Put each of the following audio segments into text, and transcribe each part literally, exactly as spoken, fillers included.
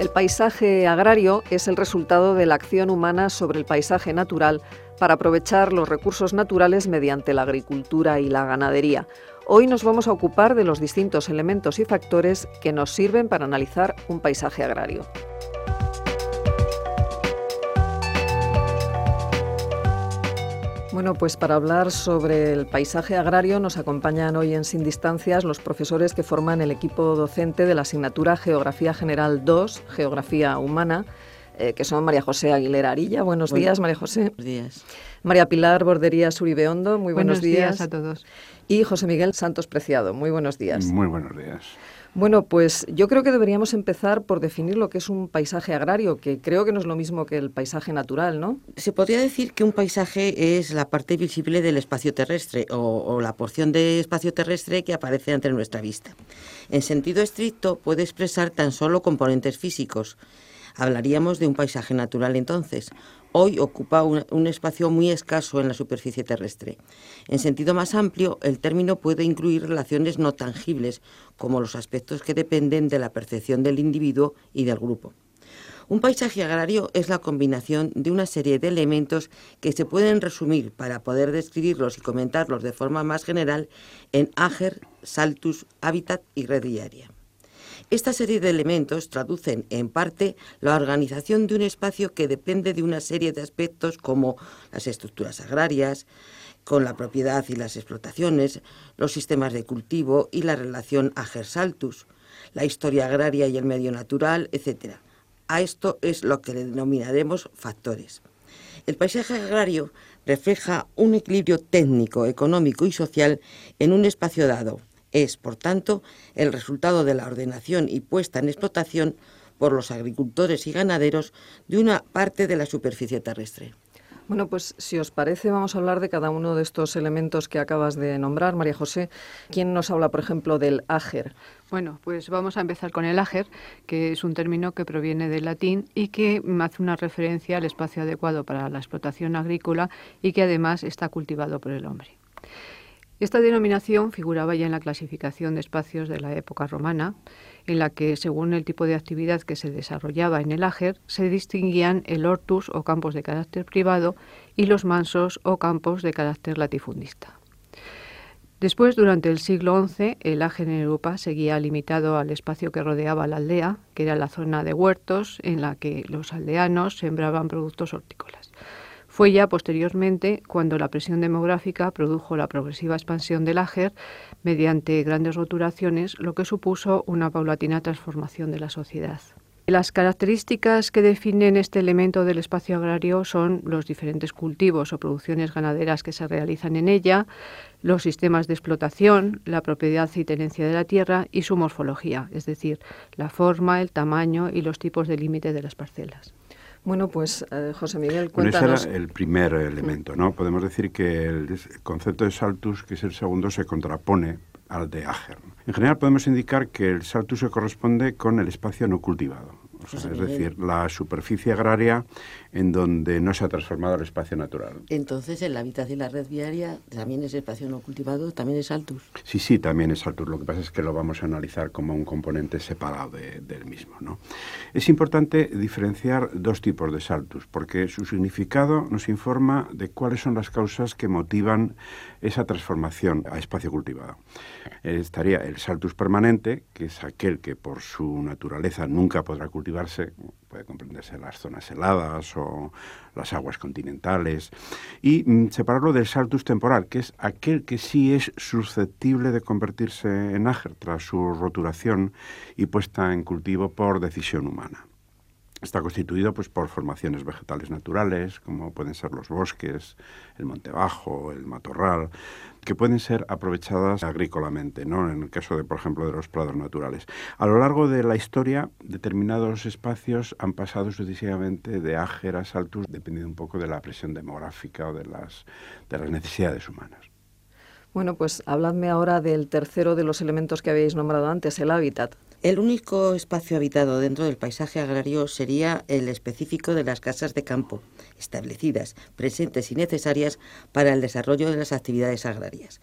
paisaje agrario es el resultado de la acción humana sobre el paisaje natural para aprovechar los recursos naturales mediante la agricultura y la ganadería. Hoy nos vamos a ocupar de los distintos elementos y factores que nos sirven para analizar un paisaje agrario. Bueno, pues para hablar sobre el paisaje agrario nos acompañan hoy en Sin Distancias los profesores que forman el equipo docente de la asignatura Geografía General dos, Geografía Humana, eh, que son María José Aguilera Arilla. Buenos bueno, días, María José. Buenos días. María Pilar Borderías Uribeondo, muy buenos, buenos días. días a todos. Y José Miguel Santos Preciado, muy buenos días. Muy buenos días. Bueno, pues yo creo que deberíamos empezar por definir lo que es un paisaje agrario, que creo que no es lo mismo que el paisaje natural, ¿no? Se podría decir que un paisaje es la parte visible del espacio terrestre o, o la porción de espacio terrestre que aparece ante nuestra vista. En sentido estricto puede expresar tan solo componentes físicos. Hablaríamos de un paisaje natural entonces. Hoy ocupa un, un espacio muy escaso en la superficie terrestre. En sentido más amplio, el término puede incluir relaciones no tangibles, como los aspectos que dependen de la percepción del individuo y del grupo. Un paisaje agrario es la combinación de una serie de elementos que se pueden resumir para poder describirlos y comentarlos de forma más general en ager, saltus, hábitat y red diaria. Esta serie de elementos traducen, en parte, la organización de un espacio que depende de una serie de aspectos como las estructuras agrarias, con la propiedad y las explotaciones, los sistemas de cultivo y la relación ager-saltus, la historia agraria y el medio natural, etcétera. A esto es lo que le denominaremos factores. El paisaje agrario refleja un equilibrio técnico, económico y social en un espacio dado. Es, por tanto, el resultado de la ordenación y puesta en explotación por los agricultores y ganaderos de una parte de la superficie terrestre. Bueno, pues si os parece vamos a hablar de cada uno de estos elementos que acabas de nombrar, María José. ¿Quién nos habla, por ejemplo, del ager? Bueno, pues vamos a empezar con el ager, que es un término que proviene del latín y que hace una referencia al espacio adecuado para la explotación agrícola y que además está cultivado por el hombre. Esta denominación figuraba ya en la clasificación de espacios de la época romana, en la que, según el tipo de actividad que se desarrollaba en el ager, se distinguían el hortus o campos de carácter privado y los mansos o campos de carácter latifundista. Después, durante el siglo once, el ager en Europa seguía limitado al espacio que rodeaba la aldea, que era la zona de huertos en la que los aldeanos sembraban productos hortícolas. Fue ya posteriormente cuando la presión demográfica produjo la progresiva expansión del ager mediante grandes roturaciones, lo que supuso una paulatina transformación de la sociedad. Las características que definen este elemento del espacio agrario son los diferentes cultivos o producciones ganaderas que se realizan en ella, los sistemas de explotación, la propiedad y tenencia de la tierra y su morfología, es decir, la forma, el tamaño y los tipos de límite de las parcelas. Bueno, pues eh, José Miguel, bueno, cuéntanos. ese era el primer elemento, ¿no? Podemos decir que el concepto de saltus, que es el segundo, se contrapone al de ager. En general podemos indicar que el saltus se corresponde con el espacio no cultivado, o sea, es decir, la superficie agraria en donde no se ha transformado el espacio natural. Entonces, el hábitat y la red viaria también es espacio no cultivado, también es saltus. Sí, sí, también es saltus. Lo que pasa es que lo vamos a analizar como un componente separado de, del mismo, ¿no? Es importante diferenciar dos tipos de saltus, porque su significado nos informa de cuáles son las causas que motivan esa transformación a espacio cultivado. Estaría el saltus permanente, que es aquel que por su naturaleza nunca podrá cultivarse, puede comprenderse las zonas heladas o las aguas continentales, y mm, separarlo del saltus temporal, que es aquel que sí es susceptible de convertirse en ager tras su roturación y puesta en cultivo por decisión humana. Está constituido pues, por formaciones vegetales naturales, como pueden ser los bosques, el monte bajo, el matorral, que pueden ser aprovechadas agrícolamente, ¿no? En el caso, de, por ejemplo, de los prados naturales. A lo largo de la historia, determinados espacios han pasado sucesivamente de ager a saltus, dependiendo un poco de la presión demográfica o de las, de las necesidades humanas. Bueno, pues habladme ahora del tercero de los elementos que habéis nombrado antes, el hábitat. El único espacio habitado dentro del paisaje agrario sería el específico de las casas de campo, establecidas, presentes y necesarias para el desarrollo de las actividades agrarias.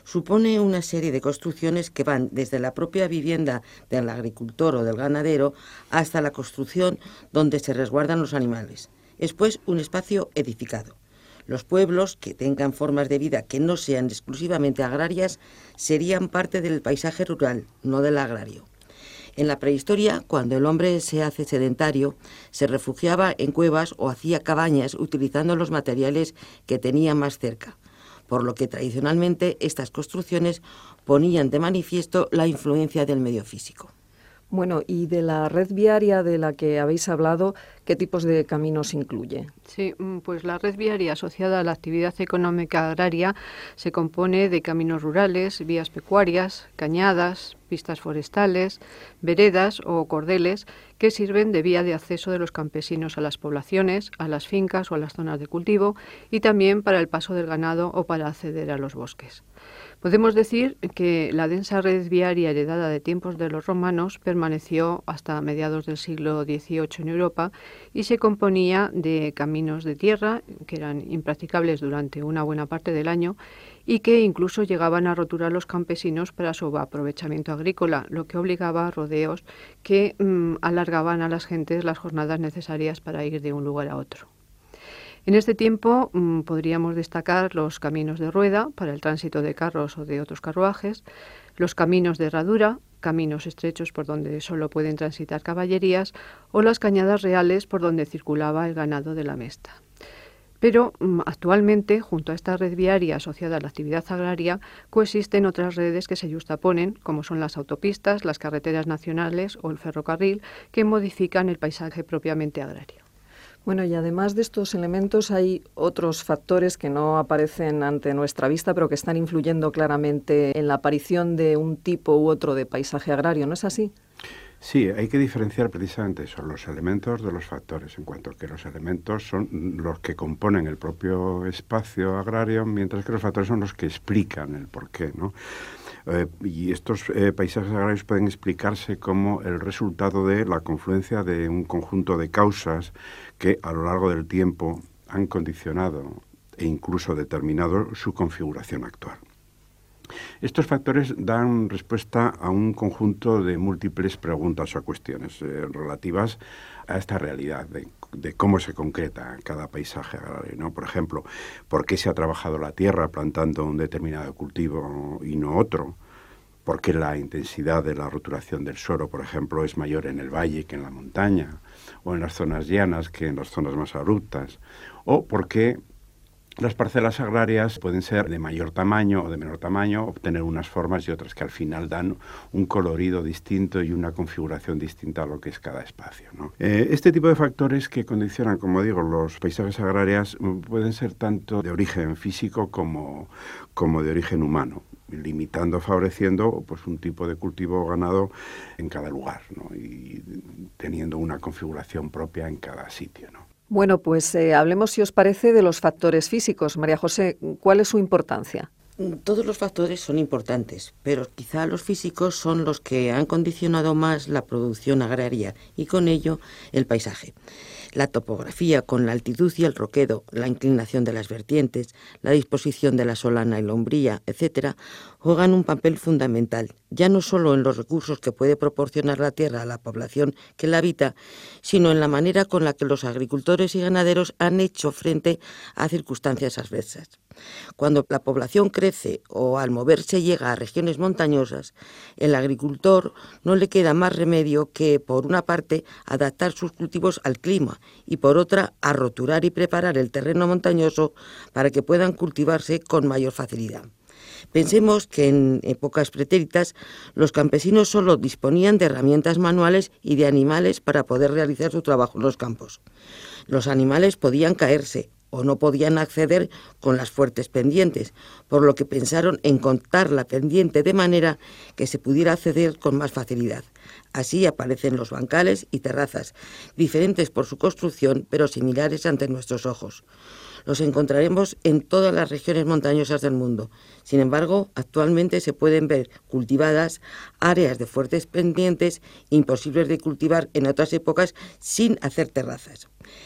Supone una serie de construcciones que van desde la propia vivienda del agricultor o del ganadero hasta la construcción donde se resguardan los animales. Es pues un espacio edificado. Los pueblos que tengan formas de vida que no sean exclusivamente agrarias serían parte del paisaje rural, no del agrario. En la prehistoria, cuando el hombre se hace sedentario, se refugiaba en cuevas o hacía cabañas utilizando los materiales que tenía más cerca, por lo que tradicionalmente estas construcciones ponían de manifiesto la influencia del medio físico. Bueno, y de la red viaria de la que habéis hablado, ¿qué tipos de caminos incluye? Sí, pues la red viaria asociada a la actividad económica agraria se compone de caminos rurales, vías pecuarias, cañadas, pistas forestales, veredas o cordeles que sirven de vía de acceso de los campesinos a las poblaciones, a las fincas o a las zonas de cultivo y también para el paso del ganado o para acceder a los bosques. Podemos decir que la densa red viaria heredada de tiempos de los romanos permaneció hasta mediados del siglo dieciocho en Europa y se componía de caminos de tierra que eran impracticables durante una buena parte del año y que incluso llegaban a roturar los campesinos para su aprovechamiento agrícola, lo que obligaba a rodeos que mmm, alargaban a las gentes las jornadas necesarias para ir de un lugar a otro. En este tiempo mmm, podríamos destacar los caminos de rueda para el tránsito de carros o de otros carruajes, los caminos de herradura, caminos estrechos por donde solo pueden transitar caballerías, o las cañadas reales por donde circulaba el ganado de la mesta. Pero mmm, actualmente, junto a esta red viaria asociada a la actividad agraria, coexisten otras redes que se justaponen, como son las autopistas, las carreteras nacionales o el ferrocarril, que modifican el paisaje propiamente agrario. Bueno, y además de estos elementos hay otros factores que no aparecen ante nuestra vista, pero que están influyendo claramente en la aparición de un tipo u otro de paisaje agrario, ¿no es así? Sí, hay que diferenciar precisamente eso, los elementos de los factores, en cuanto que los elementos son los que componen el propio espacio agrario, mientras que los factores son los que explican el porqué, ¿no? Eh, y estos eh, paisajes agrarios pueden explicarse como el resultado de la confluencia de un conjunto de causas que a lo largo del tiempo han condicionado e incluso determinado su configuración actual. Estos factores dan respuesta a un conjunto de múltiples preguntas o cuestiones eh, relativas a esta realidad de, de cómo se concreta cada paisaje agrario, ¿no? Por ejemplo, ¿por qué se ha trabajado la tierra plantando un determinado cultivo y no otro? ¿Por qué la intensidad de la roturación del suelo, por ejemplo, es mayor en el valle que en la montaña? ¿O en las zonas llanas que en las zonas más abruptas? ¿O por qué las parcelas agrarias pueden ser de mayor tamaño o de menor tamaño, obtener unas formas y otras que al final dan un colorido distinto y una configuración distinta a lo que es cada espacio, ¿no? Eh, este tipo de factores que condicionan, como digo, los paisajes agrarios pueden ser tanto de origen físico como, como de origen humano, limitando, favoreciendo pues un tipo de cultivo o ganado en cada lugar, ¿no? Y teniendo una configuración propia en cada sitio, ¿no? Bueno, pues eh, hablemos, si os parece, de los factores físicos. María José, ¿cuál es su importancia? Todos los factores son importantes, pero quizá los físicos son los que han condicionado más la producción agraria y con ello el paisaje. La topografía, con la altitud y el roquedo, la inclinación de las vertientes, la disposición de la solana y la umbría, etcétera, juegan un papel fundamental, ya no solo en los recursos que puede proporcionar la tierra a la población que la habita, sino en la manera con la que los agricultores y ganaderos han hecho frente a circunstancias adversas. Cuando la población crece o al moverse llega a regiones montañosas, el agricultor no le queda más remedio que, por una parte, adaptar sus cultivos al clima y, por otra, a roturar y preparar el terreno montañoso para que puedan cultivarse con mayor facilidad. Pensemos que en épocas pretéritas los campesinos solo disponían de herramientas manuales y de animales para poder realizar su trabajo en los campos. Los animales podían caerse o no podían acceder con las fuertes pendientes, por lo que pensaron en cortar la pendiente de manera que se pudiera acceder con más facilidad. Así aparecen los bancales y terrazas, diferentes por su construcción, pero similares ante nuestros ojos. Los encontraremos en todas las regiones montañosas del mundo. Sin embargo, actualmente se pueden ver cultivadas áreas de fuertes pendientes imposibles de cultivar en otras épocas sin hacer terrazas.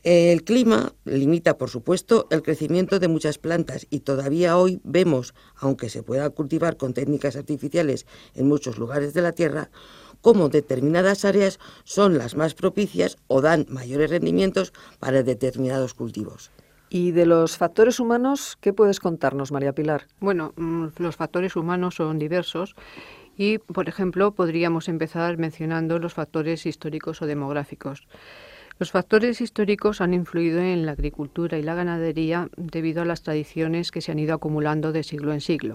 El clima limita, por supuesto, el crecimiento de muchas plantas y todavía hoy vemos, aunque se pueda cultivar con técnicas artificiales en muchos lugares de la Tierra, cómo determinadas áreas son las más propicias o dan mayores rendimientos para determinados cultivos. Y de los factores humanos, ¿qué puedes contarnos, María Pilar? Bueno, los factores humanos son diversos y, por ejemplo, podríamos empezar mencionando los factores históricos o demográficos. Los factores históricos han influido en la agricultura y la ganadería debido a las tradiciones que se han ido acumulando de siglo en siglo.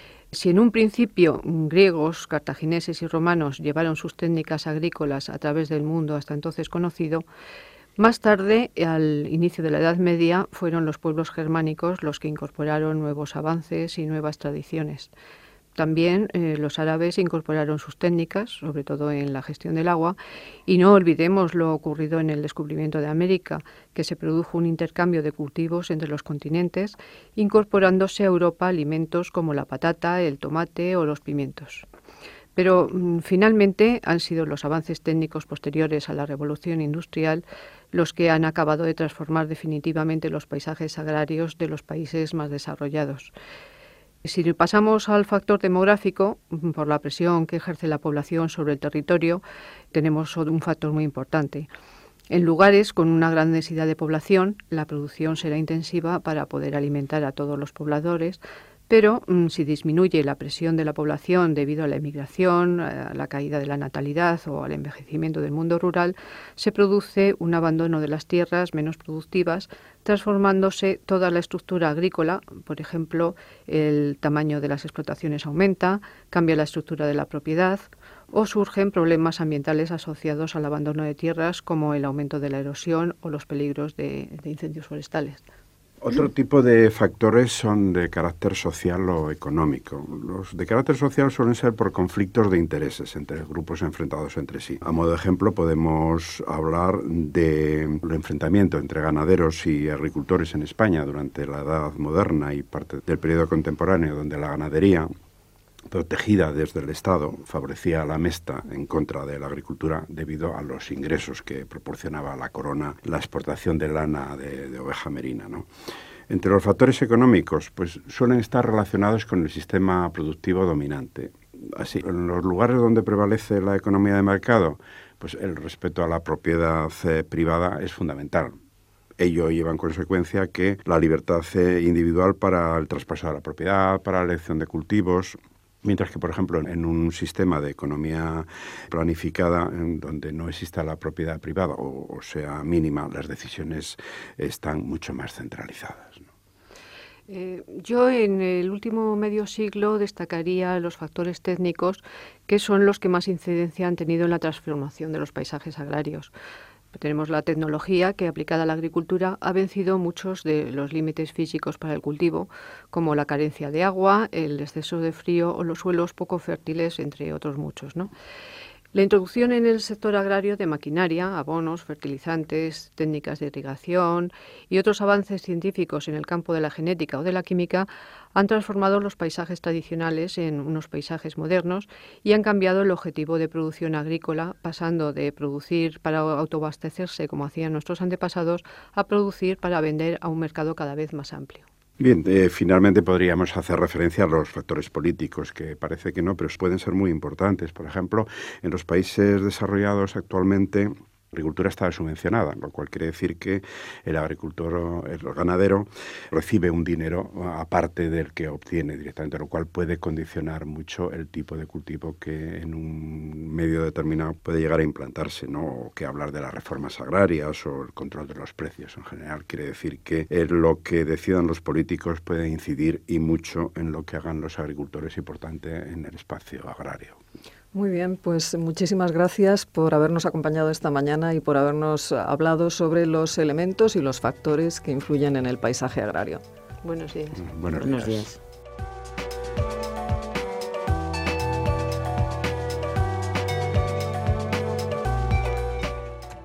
Si en un principio griegos, cartagineses y romanos llevaron sus técnicas agrícolas a través del mundo hasta entonces conocido, más tarde, al inicio de la Edad Media, fueron los pueblos germánicos los que incorporaron nuevos avances y nuevas tradiciones. También eh, los árabes incorporaron sus técnicas, sobre todo en la gestión del agua, y no olvidemos lo ocurrido en el descubrimiento de América, que se produjo un intercambio de cultivos entre los continentes, incorporándose a Europa alimentos como la patata, el tomate o los pimientos. Pero mm, finalmente han sido los avances técnicos posteriores a la revolución industrial los que han acabado de transformar definitivamente los paisajes agrarios de los países más desarrollados. Si pasamos al factor demográfico, por la presión que ejerce la población sobre el territorio, tenemos un factor muy importante. En lugares con una gran densidad de población, la producción será intensiva para poder alimentar a todos los pobladores, pero mmm, si disminuye la presión de la población debido a la emigración, a la caída de la natalidad o al envejecimiento del mundo rural, se produce un abandono de las tierras menos productivas, transformándose toda la estructura agrícola. Por ejemplo, el tamaño de las explotaciones aumenta, cambia la estructura de la propiedad o surgen problemas ambientales asociados al abandono de tierras como el aumento de la erosión o los peligros de, de incendios forestales. Otro tipo de factores son de carácter social o económico. Los de carácter social suelen ser por conflictos de intereses entre grupos enfrentados entre sí. A modo de ejemplo podemos hablar del enfrentamiento entre ganaderos y agricultores en España durante la Edad Moderna y parte del periodo contemporáneo, donde la ganadería, protegida desde el Estado, favorecía a la mesta en contra de la agricultura debido a los ingresos que proporcionaba a la corona la exportación de lana de, de oveja merina, ¿no? Entre los factores económicos, pues suelen estar relacionados con el sistema productivo dominante. Así, en los lugares donde prevalece la economía de mercado, pues el respeto a la propiedad eh, privada es fundamental. Ello lleva en consecuencia que la libertad eh, individual para el traspaso de la propiedad, para la elección de cultivos. Mientras que, por ejemplo, en un sistema de economía planificada, en donde no exista la propiedad privada o, o sea mínima, las decisiones están mucho más centralizadas, ¿no? Eh, yo en el último medio siglo destacaría los factores técnicos que son los que más incidencia han tenido en la transformación de los paisajes agrarios. Tenemos la tecnología que, aplicada a la agricultura, ha vencido muchos de los límites físicos para el cultivo, como la carencia de agua, el exceso de frío o los suelos poco fértiles, entre otros muchos, ¿no? La introducción en el sector agrario de maquinaria, abonos, fertilizantes, técnicas de irrigación y otros avances científicos en el campo de la genética o de la química han transformado los paisajes tradicionales en unos paisajes modernos y han cambiado el objetivo de producción agrícola, pasando de producir para autoabastecerse, como hacían nuestros antepasados, a producir para vender a un mercado cada vez más amplio. Bien, eh, finalmente podríamos hacer referencia a los factores políticos, que parece que no, pero pueden ser muy importantes. Por ejemplo, en los países desarrollados actualmente, la agricultura está subvencionada, lo cual quiere decir que el agricultor, el ganadero, recibe un dinero aparte del que obtiene directamente, lo cual puede condicionar mucho el tipo de cultivo que en un medio determinado puede llegar a implantarse, ¿no? O que hablar de las reformas agrarias o el control de los precios en general. Quiere decir que lo que decidan los políticos puede incidir y mucho en lo que hagan los agricultores y, por tanto, en el espacio agrario. Muy bien, pues muchísimas gracias por habernos acompañado esta mañana y por habernos hablado sobre los elementos y los factores que influyen en el paisaje agrario. Buenos días. Buenos días. Buenos días.